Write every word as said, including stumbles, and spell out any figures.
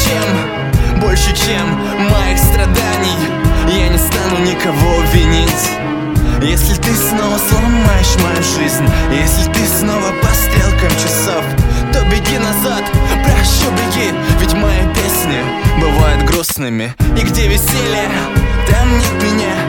чем, больше, чем моих страданий. Я не стану никого винить. Если ты снова сломаешь мою жизнь, если ты снова по стрелкам часов, то беги назад, прошу, беги. Ведь мои песни бывают грустными, и где веселье, там нет меня.